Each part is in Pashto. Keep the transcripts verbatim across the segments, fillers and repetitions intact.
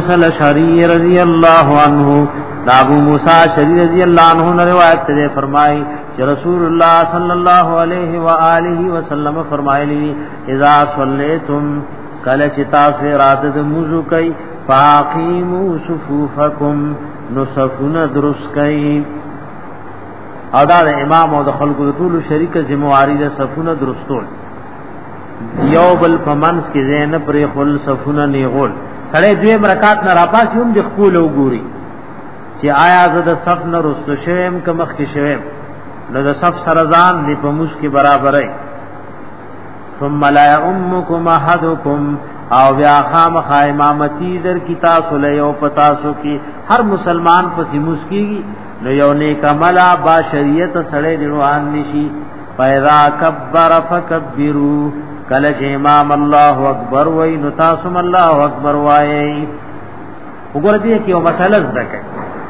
موسی الاشعری رضی اللہ عنہ دا ابو موسی الاشعری رضی اللہ عنہ نے روایت تے فرمائی کہ رسول اللہ صلی اللہ علیہ وآلہ وسلم فرمایلی اذا صلیتم کل چتا سے رات موضوع کئی فاقیموا صفوفکم نصفون درست کئی او دا امام او د خلقو طول شریک ذمہواری د صفون درستول یو بل پمنس کی زین پر خل صفون نیغول سړی دوی برکات نه راپاس هم د خپل وګوري چې آیا زه د صف نه رسو شوم که مخ کې شوم نو د صف سرزان دی په موس کې برابرای ثم لا امکم احدکم او بیا خام خا امامتی در کی تاسو له یو پتاسو کی هر مسلمان پس مسکیږي نو یو نیک عمل با شریعت سړی دیوان نشي فاذا کبر فکبروا کله چې امام الله اکبر وای نو تاسو الله اکبر وای وګوره دې کې یو مسله ده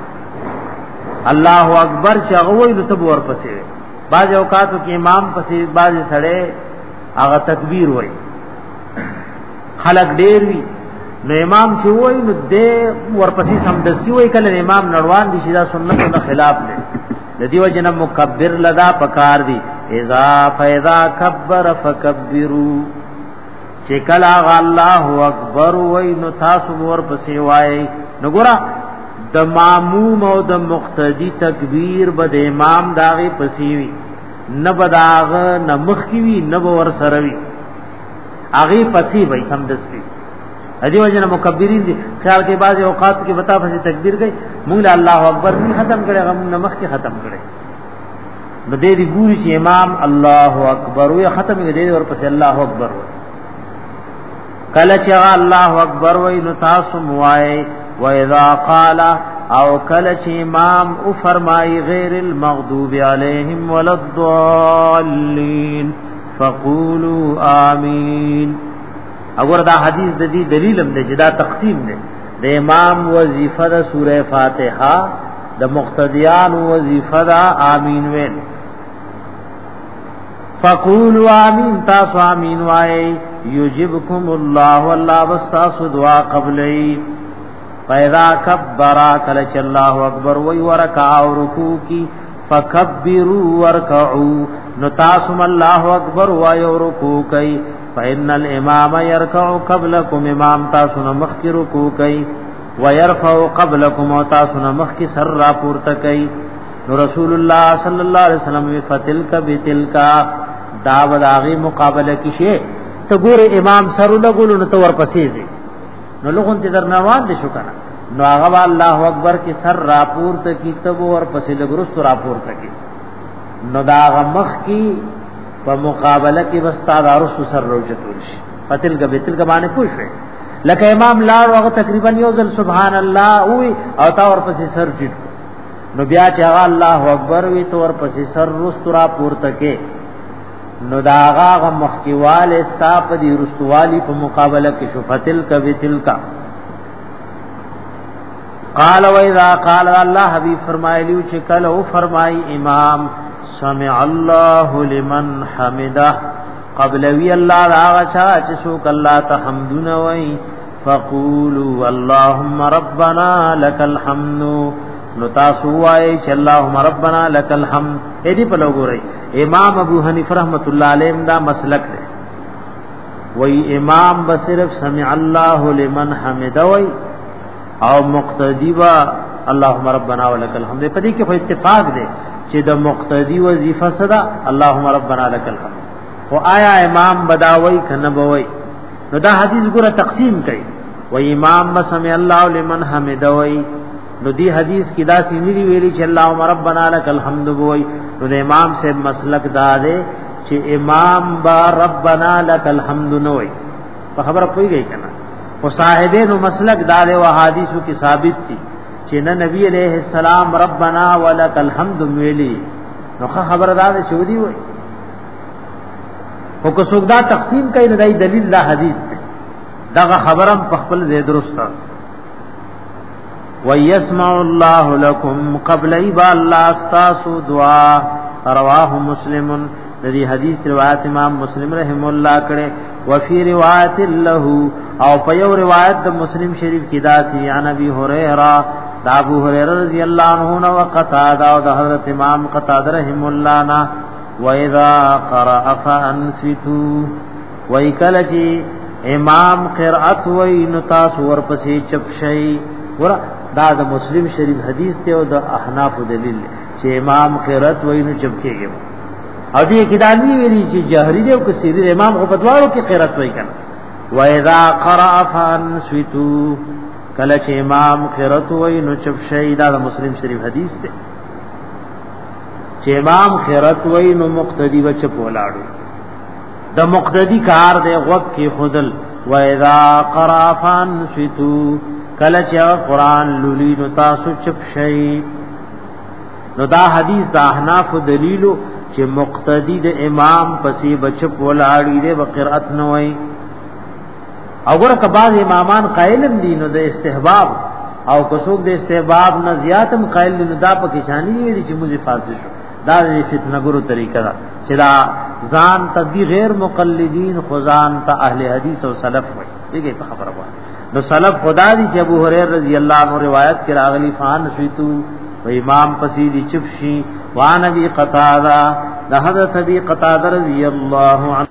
الله اکبر شغوی نو تب ور پسې بعض اوقاتو کې امام پسې بعض سړی هغه تکبیر وای خلق ډیر وی نو امام چې وای نو دې ور پسې سمدسي وای کله امام نړوان دي شیدا سنت نه خلاف دی د دیو جن مکبر لدا پکار دی اذا فاذا کبر فکبروا چې کلا الله اکبر وای نو تاسو ور پسې وای نو ګورا د ماموم او د مقتدی تکبیر بد امام داغه پسیوی نه بداغ نه مخ کی وی نه ور سروي اغه پسی وای سمدستی ادي وجنه مکبرین دي خیال کې بعض اوقات کې بتا پسې تکبیر گئی مونږ الله اکبر نه ختم کړي غو نه مخ کې ختم کړي نو دې دی ګوري چې امام الله اکبر وی ختم کې دې ور پسې الله اکبر کله چې الله اکبر وی نو تاسو موای وَإِذَا قَالَ او کله چې امام او فرمای غیر المغضوب علیہم ولا الضالین فقولوا آمین اگر دا حدیث د دې دلیل هم دی چې دا تقسیم دی د امام وظیفه د سوره فاتحه د مقتدیان وظیفه د آمین وین فقولوا آمین تاسو آمین وای یجبکم الله والله واستاسو دعا قبلی فاذا کبر کلچ الله اکبر وی ورکع او رکوع کی فکبروا ورکعوا نتاسم الله اکبر وی رکوع کی فان الامام يركع قبلكم امام تاسو مخ کی رکوع کی ويرفع قبلكم تاسو مخ کی سر را پورته کی نو رسول الله صلی الله علیه وسلم فتلک بتلک دا وداغي مقابله کی شی ته ګوره امام سر لګول نو تور پسیږي نو لوګون ته درنوان دي شو کنه نو هغه الله اکبر کی سر راپور ته کی تب اور پسې لګرست راپور ته کی نو دا مخ کی په مقابله کې واستاد رسول سر روجت ورشي فتل ک بیتل ک باندې پوښوي لکه امام لاړ هغه تقریبا یو ځل سبحان الله وی او تا اور پسې سر ټیټ نو بیا چې هغه الله اکبر وی تو اور پسې سر رست راپور ته کې نو دا هغه مخکیوال استاپ دی رستوالی په مقابله کې شو فتل ک بیتل کا قال و اذا قال الله حبیب فرمایلی چې کله او فرمای امام سمع الله لمن حمده قبل وی الله راغ چا چې سوک الله ته حمدونه وای فقولوا اللهم ربنا لك الحمد نو تاسو وای چې اللهم ربنا لك الحمد اې دې په لګوري امام ابو حنیفه رحمت الله علیه دا مسلک دی وای امام بصرف سمع الله لمن حمده وای او مقتدی با اللهم ربنا ولک الحمد په دې کې خو اتفاق دی چې د مقتدی وظیفه صدا اللهم ربنا لک الحمد او آیا امام بداوی کنه بوي نو دا حدیث ګره تقسیم کړي و امام بسمع الله لمن حمد وای نو دی حدیث کی دا سینری ویلی چې اللهم ربنا لک الحمد بوي نو د امام سے مسلک دا دی چې امام با ربنا لک الحمد نو وای په خبره پوي کنه وصاحبین مسلک دار و حدیثو کی ثابت تھی چې نه نبی علیہ السلام ربنا ولک الحمد ویلی نو خبردار چودی وای او کو څوک دا تقسیم کوي نه دای دلیل دا حدیث دا خبرم په خپل زید درسته ويسمع الله لكم قبل ایبا الله استاسو دعا رواه مسلم دې حدیث روایت امام مسلم رحم الله کړه وفي روایت له او په یو روایت د مسلم شریف کې دا سی عن ابي هريره دا ابو هريره رضی الله عنه او قتاده او د حضرت امام قتاده رحم الله نا واذا قرأ فانصتوا وایکلچی امام قرأت وای نو تاسو ورپسې چپ شي ور دا د مسلم شریف حدیث ته او د احناف دلیل چې امام قرأت وای نو چپ کېږي او دې کې دا نی ویلي چې جهري دی او کثیر امام په بدوالو کې قرأت وای کنه واذا قرأ فانصتوا کله چې امام قرأت وای نو چپ شي دا د مسلم شریف حدیث ته چې امام قرأت وای نو مقتدی و چپ ولاړو د مقتدی کار دی غوږ کې خودل و اذا قرأ فانصتوا کله چې قرآن لولي نو تاسو چپ شئ نو دا حدیث د احناف دلیلو چې مقتدی د امام پسې بچپ ولاړی دی بقرأت نه وای او ګره کباز امامان قائلم دي نو د استحباب او کڅوګ د استحباب نه زیاتم قائل نو دا پکې شانی دي چې موږ فاصله شو دا د فتنه ګورو طریقه دا چې دا ځان تبي غیر مقلدین خزان ته اهل حدیث او سلف وي دغه په خبره وایي نو سلف خدا دی چې ابو هريره رضی الله عنه روایت کې راغلی فان شیتو و امام پسیدی چپشی وان ابي قتاده ده حضرت ابي قتاده رضی الله عنه